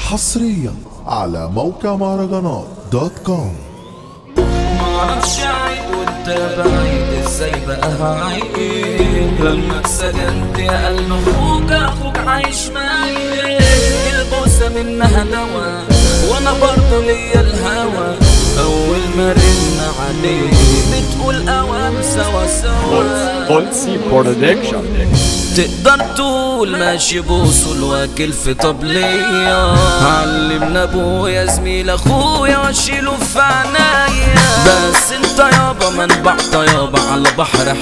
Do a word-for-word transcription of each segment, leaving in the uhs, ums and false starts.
حصريا على موقع مهرجانات دوت كوم. معرفش عيب وانت بعيد ازاي بقى هعيد لما اتسجنت يا قلب اخوك اخوك عايش معايا البوسه منها دوا وانا برضه ليا الهوى اول ما رن عليك بتقول اوام سوا سوا بولسي برودكشن. تقدر تقول ماشي بوصل واكل في طبلية علمنا ابويا زميل اخويا واشيله في عنايا بس انت يابا منبع طيابة على بحر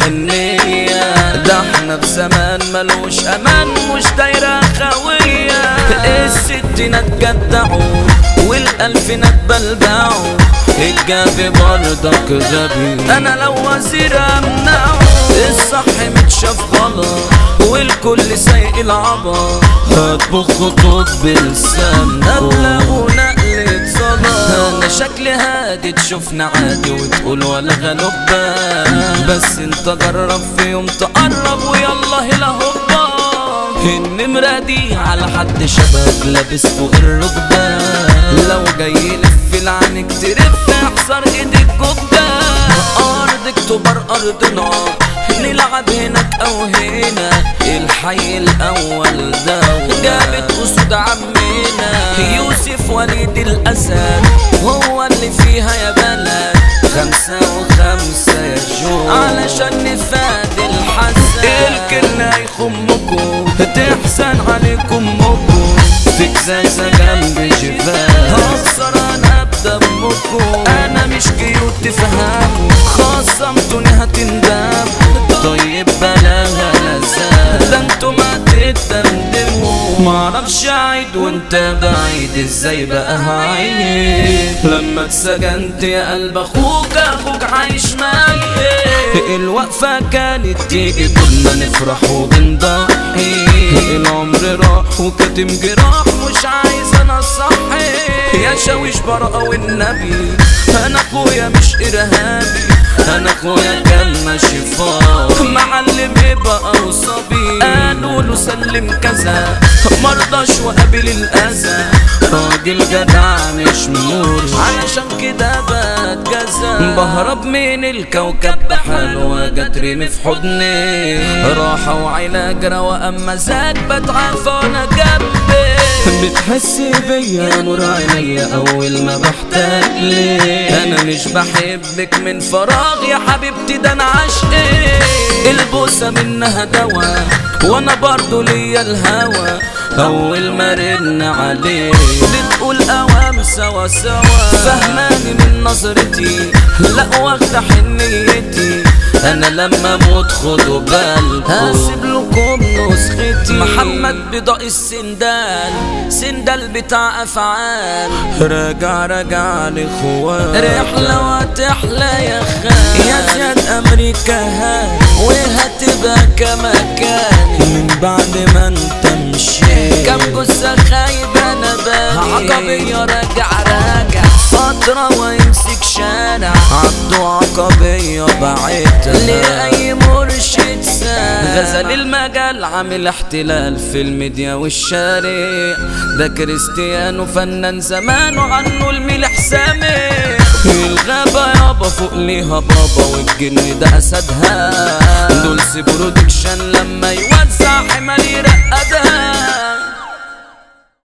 حنية ده احنا في زمان ملوش امان مش دايرة خوية الستينات جدعوا والالفينات بلبعوا الجاب برضك غبي انا لو وزير امنعه الصح متشاف غلط والكل سايق العبا هطبخ خطوط بلسان ابلغ ونقلة صلاة انا شكلي هادي تشوفنا عادي وتقول ولا غلبان بس انت جرب في يوم تقرب ويلا هلا هوبا النمرة دي على حد شباب لابس فوق الركبان لو جاي يلف العنك ترف احصر ايدك جبان ارضك تبر ارضنا نلعب هناك او هنا الحي الاول ده جابت اسود عمنا يوسف وليد الاسد هو اللي فيها يا بلد خمسة وخمسة يا جو علشان نفاد الحسن الكلنا يخمكم تحسن عليكم مكم في كزازة جنب جبال هخسر انا بدمكم انا مش كيوت تفهموا خصمتوني هتندموا طيب بلاها لزاز ده انتوا ما تتدمدموا معرفش عيد وانت بعيد ازاي بقى هعيد لما اتسجنت يا قلب اخوك اخوك عايش معايا الوقفة كانت تيجي كنا نفرح وبنضحي العمر راح وكاتم جراح مش عايز انا صحي يا شاويش براءة والنبي انا اخويا مش ارهابي انا اخويا كان ماشي فاضي معلم يبقى وصبي قالوا له سلم كذا مرضاش وقابل الاذى راجل جدع مش مور علشان كده بتجزى بهرب من الكوكب بحلوة جت رمي في حضني راحة وعلاج رواقة مزاج بتعافى وانا جنبي بتحسي بيا نور عينيا اول ما بحتاج ليك انا مش بحبك من فراغ يا حبيبتي ده انا عشقي البوسه منها دوا وانا برضو ليا الهوى اول ما رن عليك بتقول اوام سوا سوا فهماني من نظرتي لا واخده حنيتي انا لما اموت خدوا بالكم هسيب لكم نسختي محمد بضاء السندال سندال بتاع افعال راجع راجع لاخوان رحله وتحلى يا خال يا زياد امريكا هاي وهتبقى كمكاني من بعد ما انت مشيت كم جثه خايب انا بالي عقبيه راجع راجع فتره ويمسك شارع عبده عقبيه بعتها لأي مرشد سام غزل المجال عامل احتلال في الميديا والشارع ده كريستيانو فنان زمان وعنه الملح سامي الغابة يابا فوق ليها بابا والجن ده اسدها دول سي برودكشن لما يوزع حمال يرقدها